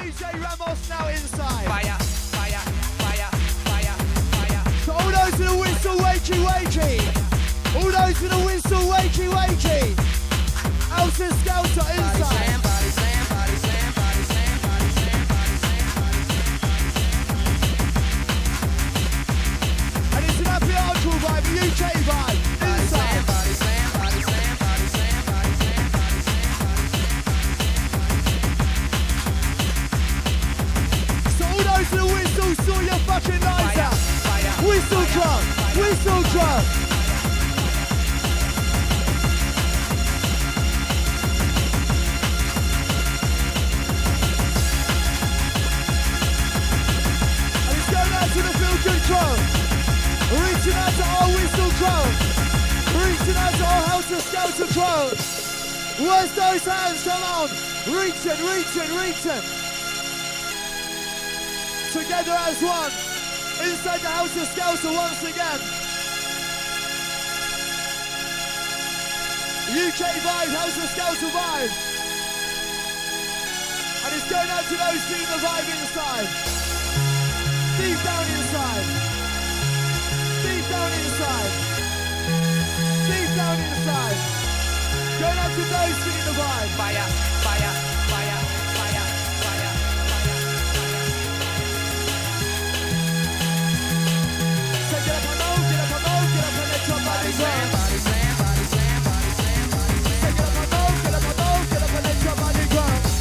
DJ Ramos now inside. Fire, fire, fire, fire, fire. So all those in the whistle, wakey, wakey. All those in the whistle, wakey, wakey. House and Scouts are inside. Body slam, body slam, body slam, body slam, body slam, body slam, body slam. And it's an happy hardcore vibe, a UK vibe. Inside. Body slam, body slam, body slam, body slam, body slam, body slam. So all those in the whistle, saw your fucking lights out. Fire, Whistle drum, whistle drum. To the field control, reaching out to our whistle drum, reaching out to our House of Scouts control. Where's those hands? Come on, reaching, reaching, reaching. Together as one, inside the House of Scouts once again. UK vibe, House of Scouts vibe. And it's going out to those feeling the vibe inside. Deep down inside. Deep down inside. Deep down inside. Going out to those feeling the vibe. fire, fire, fire, fire, fire, Say get up and move, get up and move, get up and let your body body slam, go. body slam, body slam, body slam, body slam. Say get up and move, get up and move, get up and let your body go.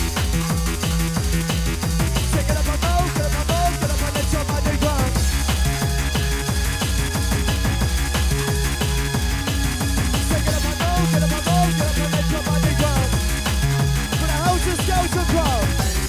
Say get up and move, get up and move, get up and let your body go. Say get up and move, get up and move, get up and let your body go. For the House of Scouts control.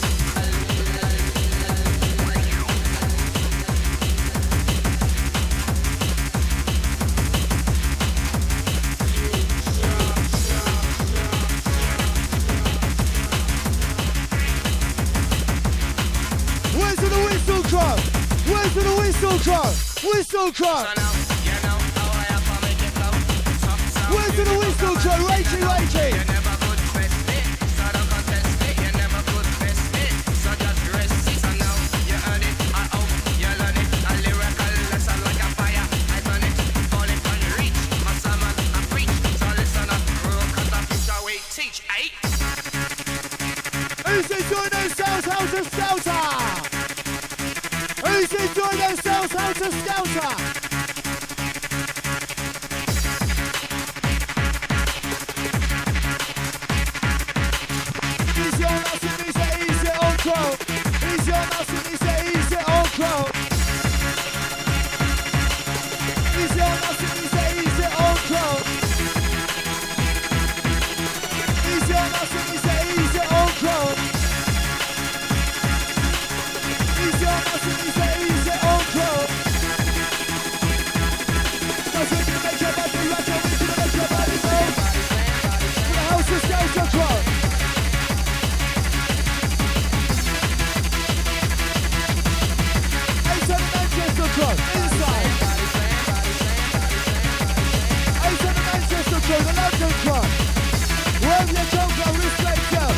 Where's the whistle drum? Where's the whistle drum? Whistle drum. So now, you know how I have to make it flow. Top sound, Where's the whistle drum? Wakey, wakey. you never could best it, so don't contest it. You never could best it, so just rest it. So now you earn it, I hope you learn it. A lyrical lesson like a fire, I burn it. Falling on your reach, my sermon I preach. So listen up, bro, cut the future way teach, eh? Who's enjoying themselves, House of Scouter? Who's enjoying themselves, House of Scouter? Easy on us and easy on crow. Easy on us and easy on crow. Easy on us and easy on crow. Easy on us and easy on crow. Easy on us and easy on crow. That's when you make your body rock and when you make your body go. For the House of Scouts control. Manchester Club, inside. Ace of the Manchester Club, the London Club. Wherever you come from, respect you.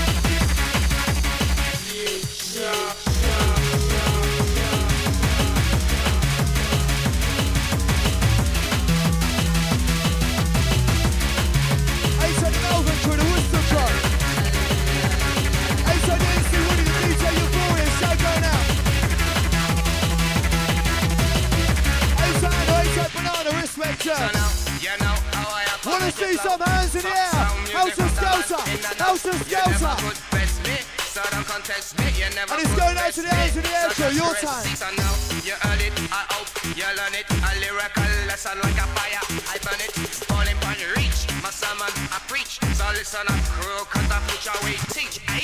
Ace of the Melbourne Crew, the Worcester Club. Ace of the AC Woody, the DJ Euphoria, show going out. Banana, respect you. So now, you know how I have to Wanna make see it flow. some hands in the air? House of Scouter, House of You never Scouter. could best me, so don't contest me. You never And it's could going out best to the hands me, in the air, so Joe, just your rest time. it. So now you earn it, I hope you learn it. A lyrical lesson like a fire, I burn it. Falling on your reach, my sermon I preach. So listen up, crew, cut the future we teach, eh?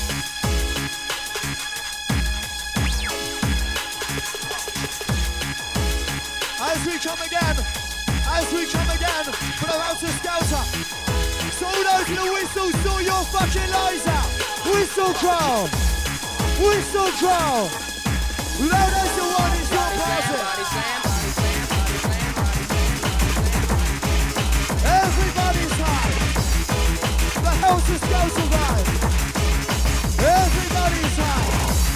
As we come again, for the House of Scouter. So all those in the whistle, saw your fucking lies out. Whistle crow. Whistle crow. Loud as the one is your party. Everybody's high. The House of Scouter vibe. Everybody's high.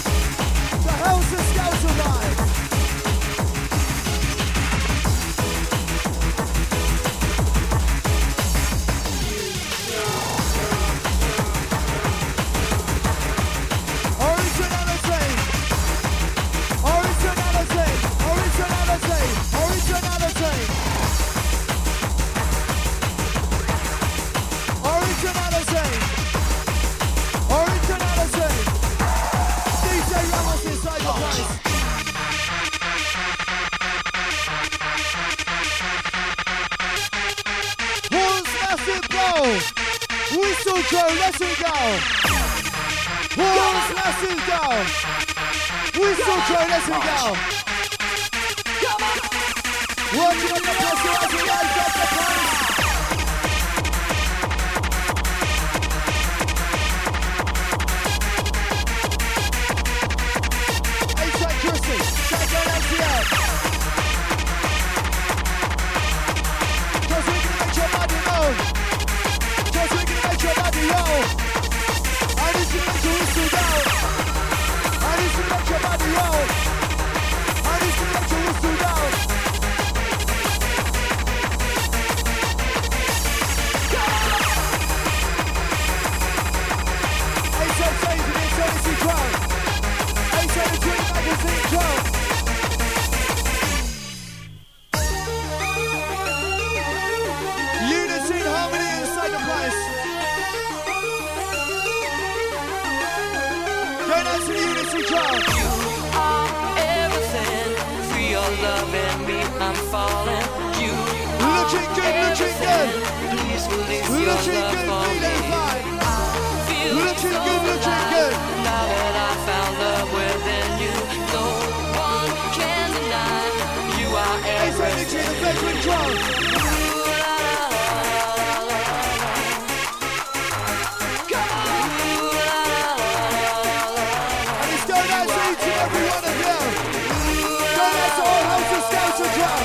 let it go. Horns, let it go. Whistle crow, let it go. Working on the pressure as we rise up the pace. A-Track Chrissy, take on NCL. Cause we're gonna make your body move. Cause we're gonna make your body roll. I need to make your whistle go. I need to make your body roll. I need to make your whistle go. Unity and harmony inside the place. Going out to the Unity crowd. You are everything. For your love and me, I'm falling. You looking good, looking good. Please release your Looking love good, for feeling me. fine. Feel Looking so good, looking alive. good. Now that I found love within you, no one can deny you are Hey, so Nicky, the everything. veteran crowd. And it's going out to each and every one of you. Going out to all House of Scouts as well.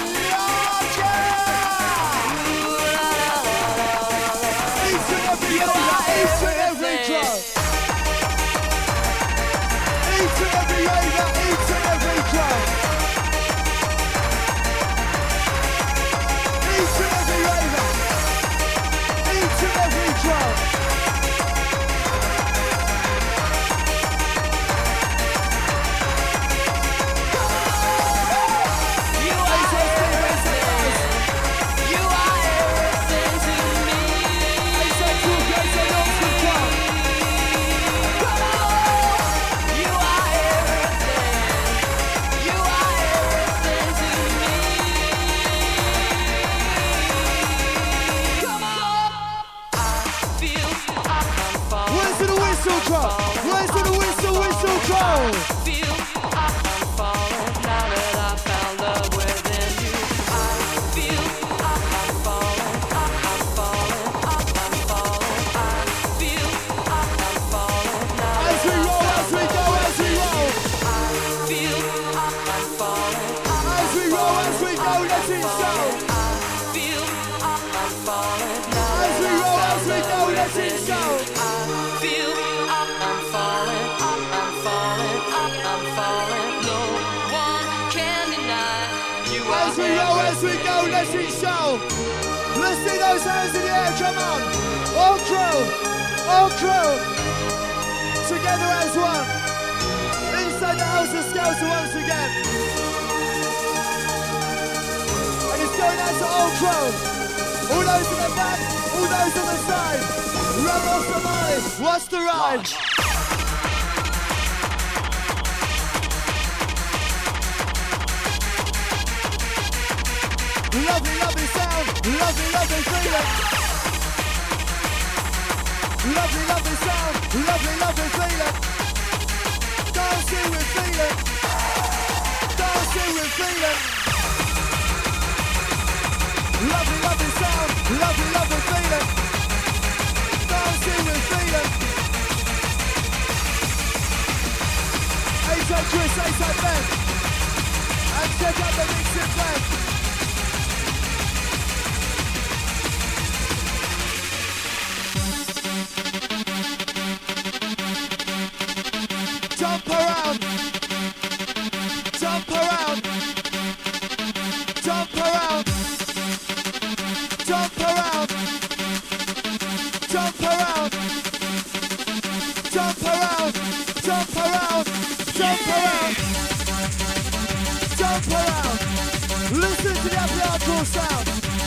Each and every raver, each and every crowd. Each and every raver, each and every crowd. Each and every raver, each and every crowd. You are everything. You are everything to me. You are everything. You are everything to me. Come on. I feel I'm falling. Where's the whistle crow? Where's the whistle crow? Feel I'm falling. Now that I found love within you, I feel I'm falling. I'm falling. I'm falling. I feel I'm falling. Now As we roll, as we go, as we roll. I feel I'm falling. As we roll, as we go, let it show. I feel I'm falling. As we roll, as we go, let it show. I feel I'm falling. I'm falling. I'm falling. No one can deny you are As we roll, as we go, let it show. Let's see those hands in the air, come on. All crew. Together as one. Inside the House of Scouts once again. And it's going out to all crew. All those in the back, all those on the side. Ramos Somali, what's the ride? Lovely, lovely sound, lovely, lovely feeling. Lovely, lovely sound, lovely, lovely feeling. Dancing with feeling. Dancing with feeling. Lovely, lovely sound, lovely, lovely feeling. Dancing with feeling. A-Track Chris, A-Track Ben. And check out the mixing blend. Jump around. Jump around. Jump around. Jump around. Jump around. Jump around. Jump around. Jump around. Jump around. Listen to the happy hardcore sound.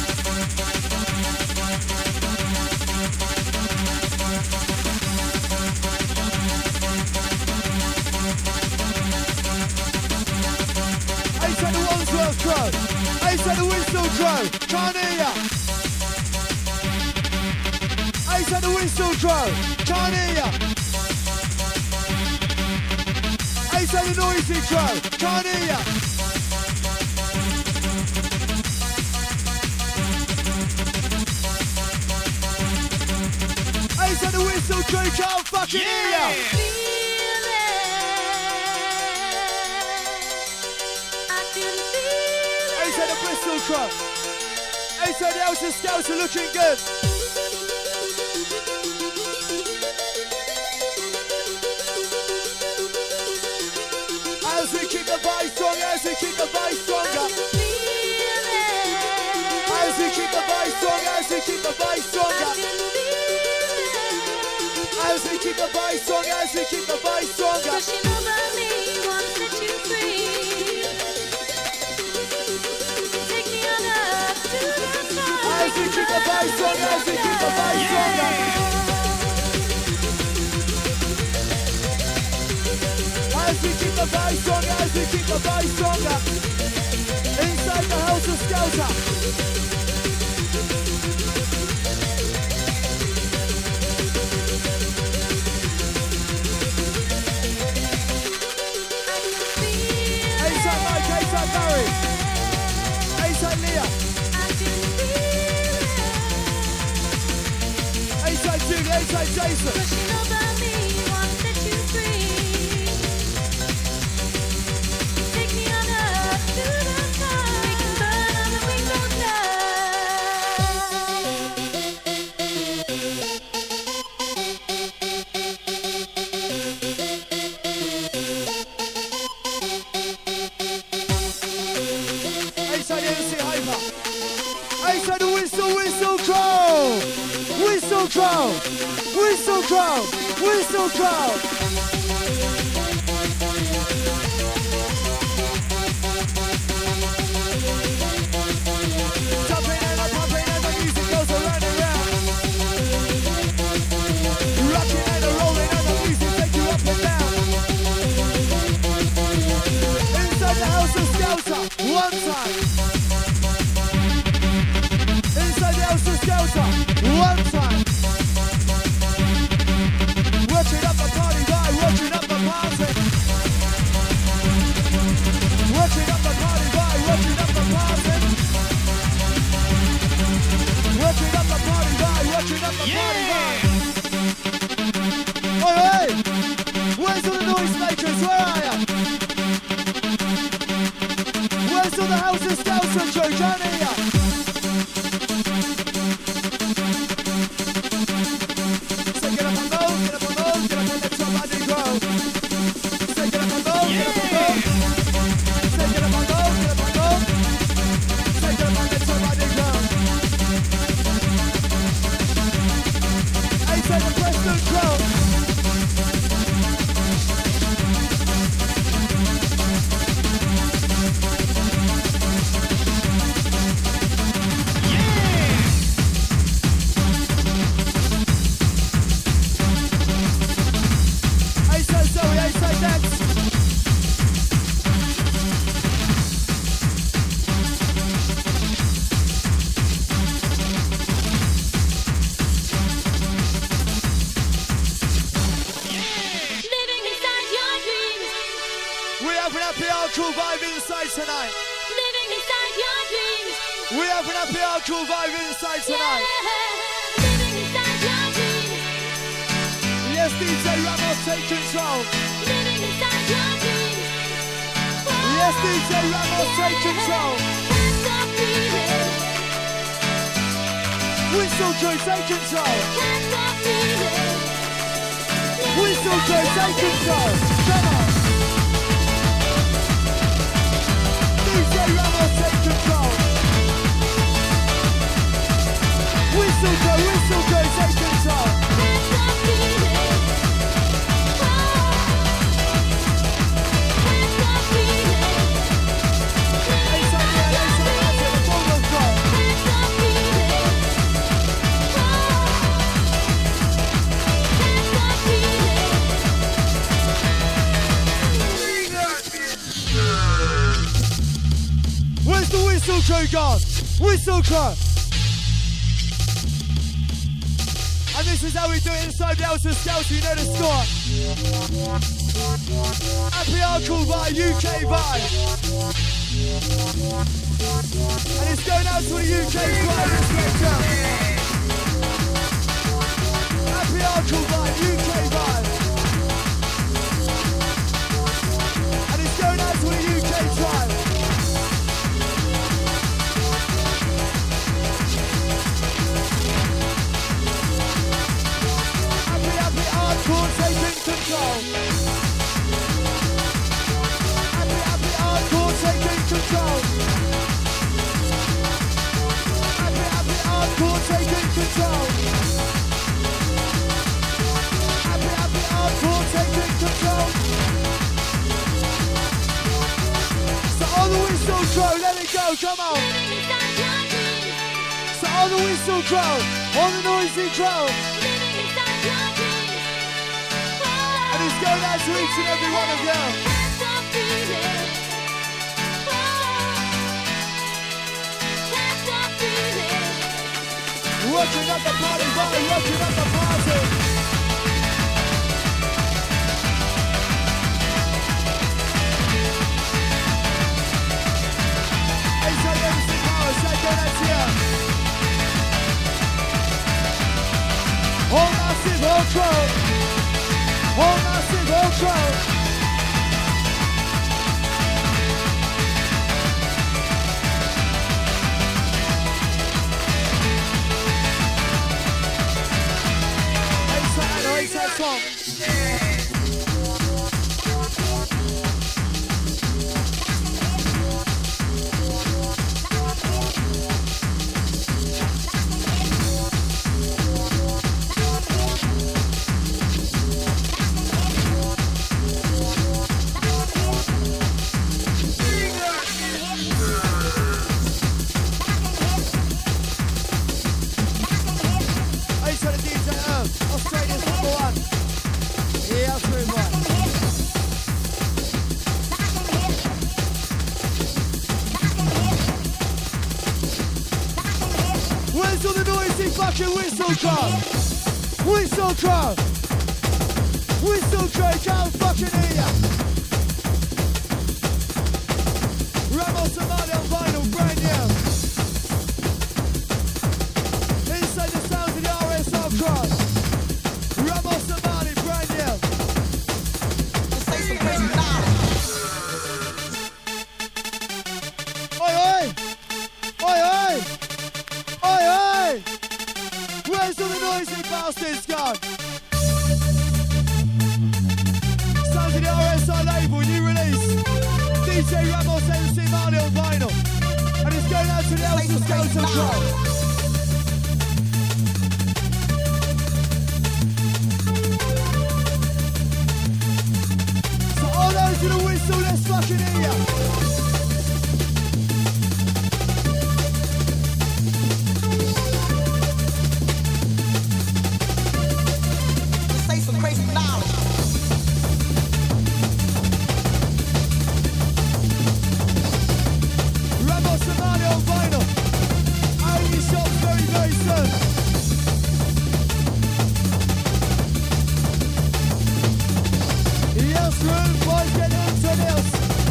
A-Track the Wandsworth crow. A-Track the Whistle crow. Can't hear ya. A-Track Outside the whistle crow. Can't hear ya. Outside the noisy crow. Can't hear ya. Outside the whistle crow. Can't fucking hear ya. Outside the Bristol crow. Outside the Elsa Scouts are looking good. As we keep the vibe strong, as we keep the vibe stronger. As we keep the vibe strong, as we keep the vibe stronger. As we keep the vibe strong, as we keep the vibe stronger. Pushing over me, won't set you free. Take me on up to the top. As we keep the vibe strong, as we keep the vibe stronger. As we keep the vibe strong, as we keep the vibe stronger. Inside the house of Scouter. Inside Mike, inside Barry. Inside Leah. Inside Julie, inside Jason. Pushing over me, won't set you free. Take me on up to the top. We can burn on the wings of Inside the MC Hyper. Inside the whistle, whistle crow. Whistle crow. Whistle crow. Whistle crow. Jumping and a pumping and the music goes around and round. Rocking and a rolling and the music takes you up and down. Inside the house of Scouter, one time. Inside the house of Scouter, one time. Watching up the party vibe, watching up the party. Watching up the party vibe, watching up the party. Watching up the party vibe, watching up the party vibe. Oi, oi! Where's all the noise makers? Where are ya? Where's all the house of Scouts and Joe? Can't hear ya. So get up and go, get up and go, get up and let somebody go. Say get up and go, get up and go. Say get up and go, get up and go. Say get up and let somebody go. I said the Preston Crow. I said Zoe, I said Dex. living inside your dreams. We have an happy hardcore vibe inside tonight. Living inside your dreams. We have an happy hardcore vibe inside tonight. Living inside your dreams. Yes, DJ Ramos, take control. Living inside your dreams. Yes, DJ Ramos, take control. Can't stop feeling. Whistle crew, take control. Can't stop feeling. Whistle crew, take control. Come on. DJ Ramos, take control. Whistle crew, take control. Can't stop feeling. Can't stop feeling. Inside the air, inside out to the full of God. Can't stop feeling. Can't stop feeling. Where's the whistle crew gone? Whistle crew. I And this is how we do it inside the Elsa Scouts, you know the score. Happy Hardcore Vibe, UK Vibe. And it's going out to the UK Vibe inspector. Happy Hardcore Vibe, UK Vibe. And it's going out to the UK Tribe. Happy Hardcore taking control. Happy Hardcore taking control. Happy Hardcore taking control. Happy Hardcore taking control. So on the whistle crow, let it go, come on. So on the whistle crow, on the noisy crow. And it's going out to each and every one of you. Working up the party, working up the party. HMC Power, say go next year. All massive, all crow. All massive, all crow. Ace that song. Australia's number one. Yeah, that's very right. Where's all the noisy fucking whistle crow? Whistle crow. Whistle crow, can't fucking hear ya. Ramos Amadi on vinyl, brand new. Inside the sounds of the RSR cross. Ramos Amadi, brand new. Say some crazy knowledge. Oi, oi! Oi, oi! Oi, oi! Where's all the noisy bastards gone? Sounds of the RSI label, new release. DJ Ramos MC Marley on vinyl. And it's going out to the Elsa Scouts and Crow. So all those in the whistle, let's fucking hear ya. Say some crazy knowledge. Ramos Amadi on vinyl. Only shots very, very soon. Yes, room, boys, get into this.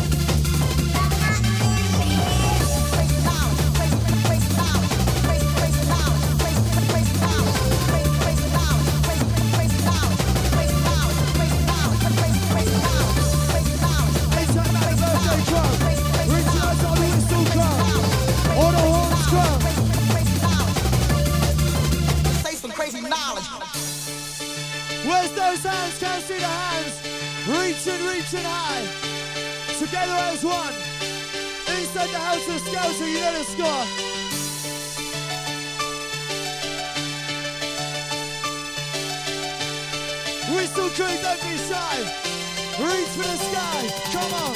Crazy knowledge. Crazy knowledge. Crazy knowledge. Crazy knowledge. Crazy knowledge. Crazy knowledge. Crazy knowledge. Crazy knowledge. Crazy knowledge. Crazy knowledge. Crazy knowledge. Anytime at the birthday crow. Reaching out on the whistle crow. On the horns crow. Crazy knowledge. Say some crazy knowledge. Where's those hands? Can't see the hands. Reaching high. Together as one. Inside the house of scouts, so you know the score. Whistle crew, don't be shy. Reach for the sky. Come on.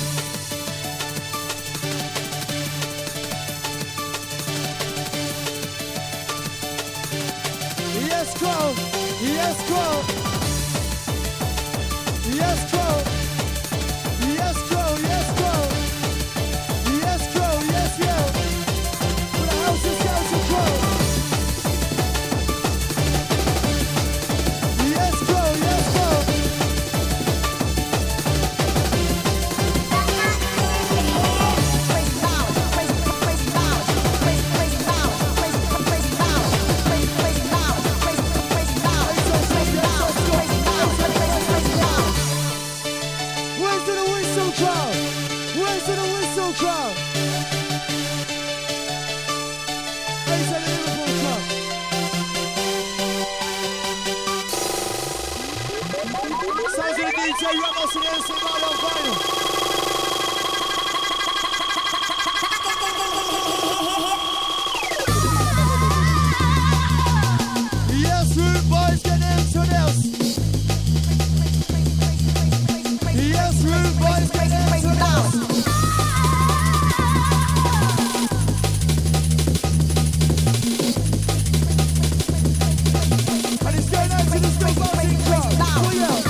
Yes, Crow. Yes, Crow. Yes, Crow. Yes, Crow. Yes, Crow. Yes, Crow. Yes, yo. For the house of scouts and Crow. DJ Ramos and Innocent live on vinyl. Yes, rude boys, get introduced. Yes, rude boys, get introduced. And it's going out to the still bouncing crowd. Oh yeah.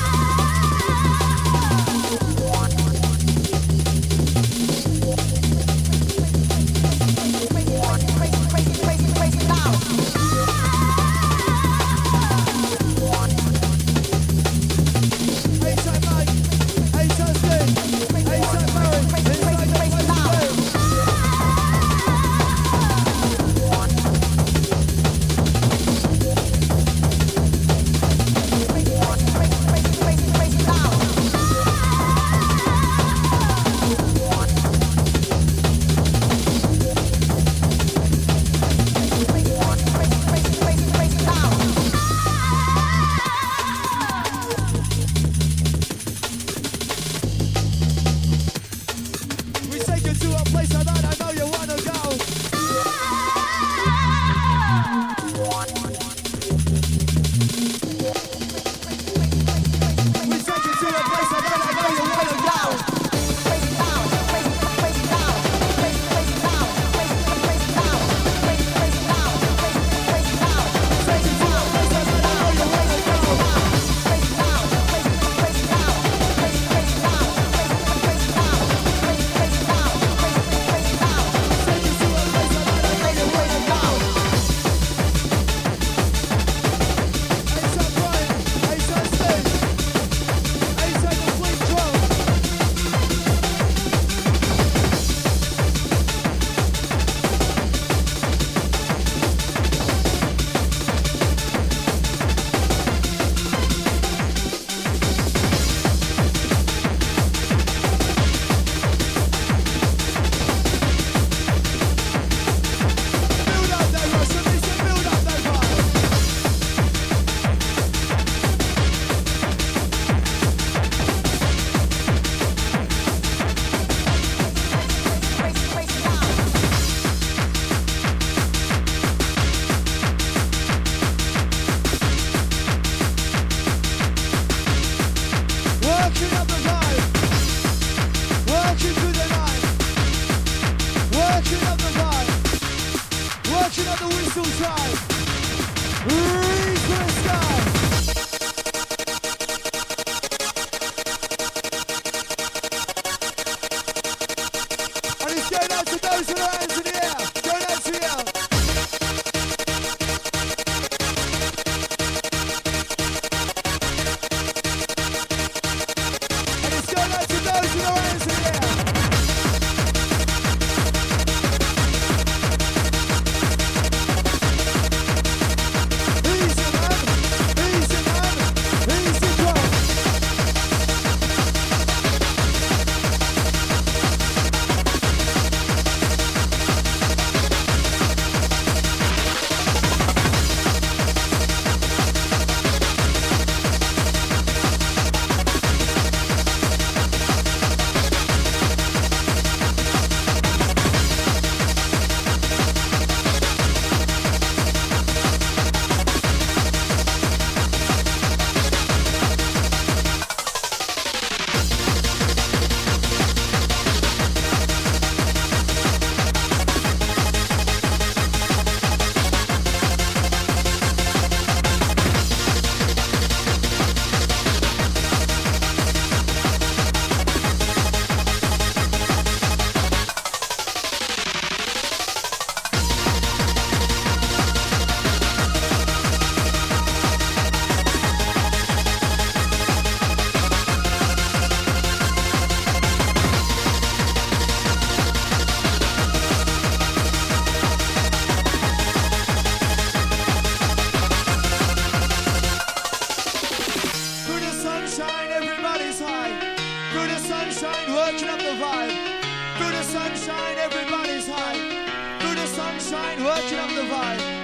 Working up the vibe.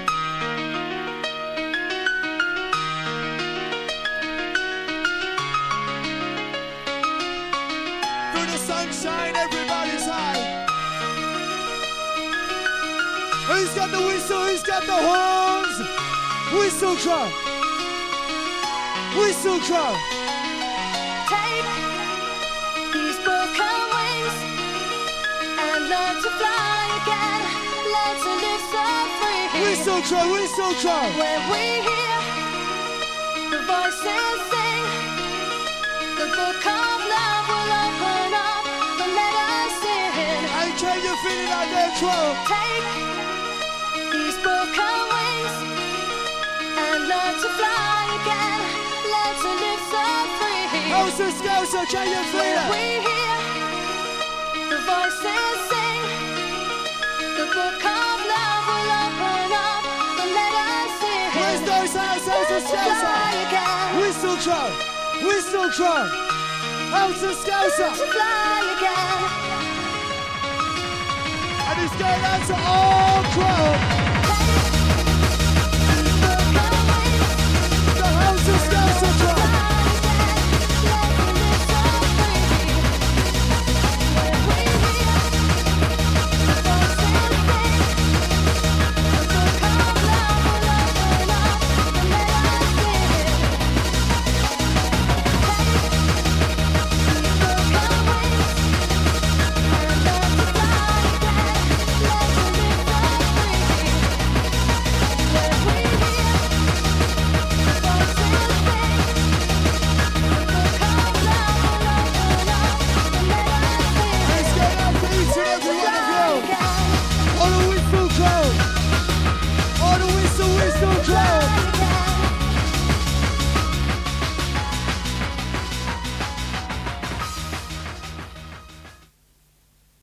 Who's got the whistle? Who's got the horns? Whistle crow. Whistle crow. Take these broken wings and learn to fly again. Learn to live so free. Whistle crow, whistle crow. When we hear the voices sing, the book of love will open up and let us in. Hey, can you feel it out there, crow? Take these broken wings and learn to fly again. Learn to live so free. How's the scouser? Can you feel When we it? hear the voices sing, the book of love will open up and let us in. Where's those houses? How's the Fly scouser? again. Whistle crow. Whistle crow. How's the scouser? To fly again. And it's going out to all crow.